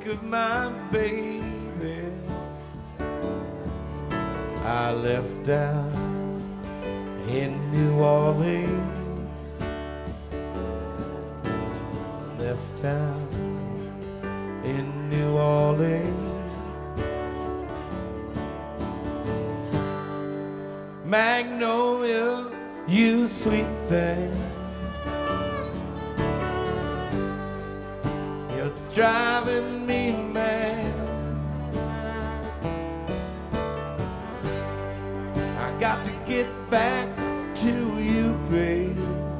of my baby. I left down in New Orleans, left down in New Orleans. Magnolia, you sweet thing, you're driving me mad. I got to get back to you, babe.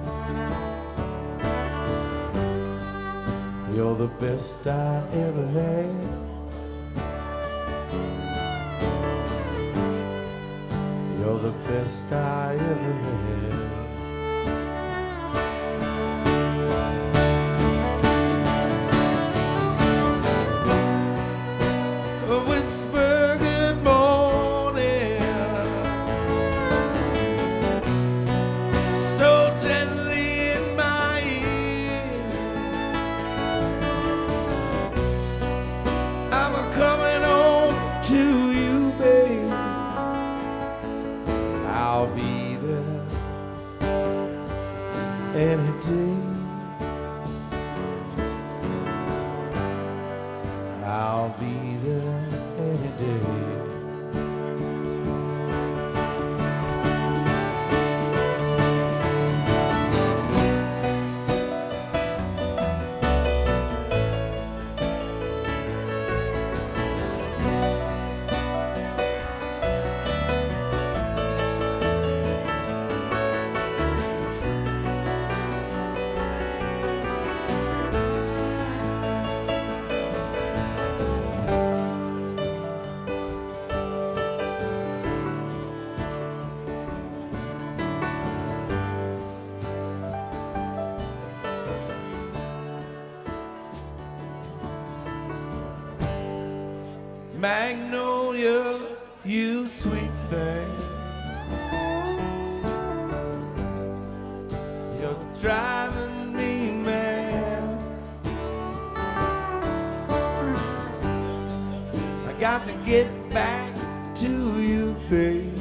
You're the best I ever had. You're the best I ever had. Whisper good morning so gently in my ear. I'm coming home to you, babe. I'll be there any day. I'll be there any day. Magnolia, you sweet thing, you're driving me mad. I got to get back to you, babe.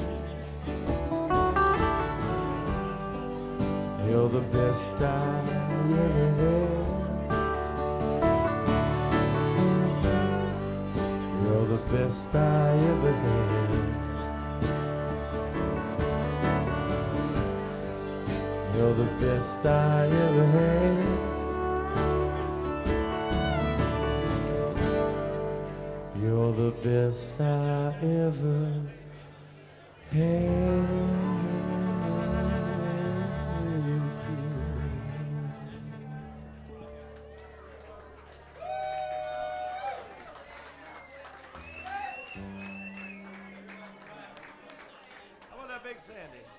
You're the best I ever had. You're the best I ever had. You're the best I ever had. You're the best I ever had. How about that Big Sandy?